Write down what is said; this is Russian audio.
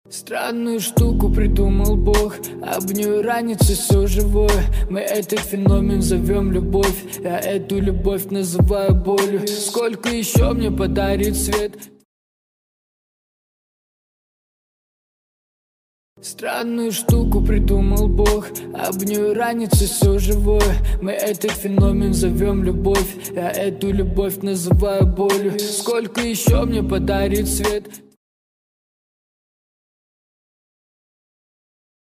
Странную штуку придумал Бог, об нее ранится все живое. Мы этот феномен зовем любовь, я эту любовь называю болью. Сколько еще мне подарит свет? Странную штуку придумал Бог, об нее ранится все живое. Мы этот феномен зовем любовь, я эту любовь называю болью. Сколько еще мне подарит свет?